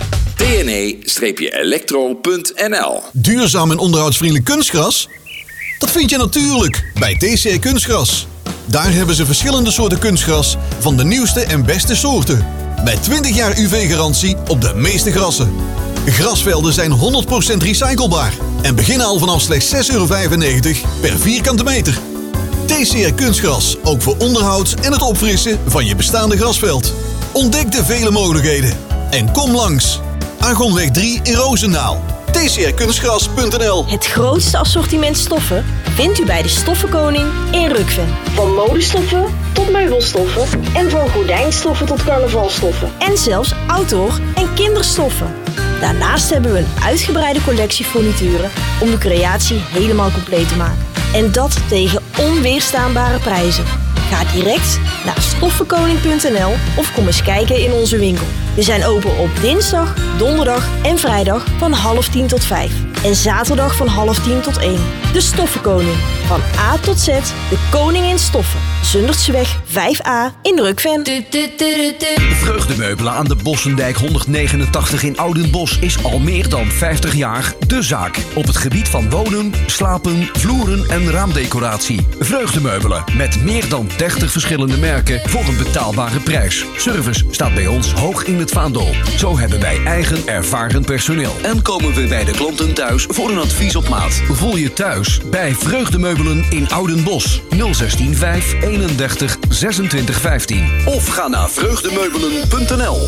tne-electro.nl. Duurzaam en onderhoudsvriendelijk kunstgras? Dat vind je natuurlijk bij TCR Kunstgras. Daar hebben ze verschillende soorten kunstgras van de nieuwste en beste soorten. Met 20 jaar UV-garantie op de meeste grassen. Grasvelden zijn 100% recyclebaar en beginnen al vanaf slechts €6,95 per vierkante meter. TCR Kunstgras, ook voor onderhoud en het opfrissen van je bestaande grasveld. Ontdek de vele mogelijkheden en kom langs. Argonweg 3 in Roosendaal. tcrkunstgras.nl. Het grootste assortiment stoffen vindt u bij de Stoffenkoning in Rukven. Van modestoffen tot meubelstoffen en van gordijnstoffen tot carnavalstoffen. En zelfs outdoor- en kinderstoffen. Daarnaast hebben we een uitgebreide collectie furnituren om de creatie helemaal compleet te maken. En dat tegen onweerstaanbare prijzen. Ga direct naar stoffenkoning.nl of kom eens kijken in onze winkel. We zijn open op dinsdag, donderdag en vrijdag van 9:30 tot 5. En zaterdag van 9:30 tot 1. De Stoffenkoning. Van A tot Z, de koning in stoffen. Zundertseweg 5A in Rukven. Vreugdemeubelen aan de Bossendijk 189 in Oudenbosch is al meer dan 50 jaar de zaak. Op het gebied van wonen, slapen, vloeren en raamdecoratie. Vreugdemeubelen met meer dan 30 verschillende merken voor een betaalbare prijs. Service staat bij ons hoog in het vaandel. Zo hebben wij eigen ervaren personeel. En komen we bij de klanten thuis voor een advies op maat. Voel je thuis bij Vreugdemeubelen in Oudenbosch. 0165 31 26 15. Of ga naar vreugdemeubelen.nl.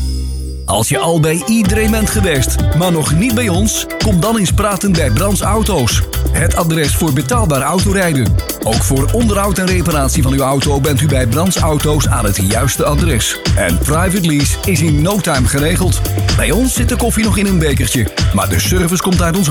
Als je al bij iedereen bent geweest, maar nog niet bij ons, kom dan eens praten bij Brands Auto's. Het adres voor betaalbaar autorijden. Ook voor onderhoud en reparatie van uw auto bent u bij Brands Auto's aan het juiste adres. En private lease is in no time geregeld. Bij ons zit de koffie nog in een bekertje, maar de service komt uit ons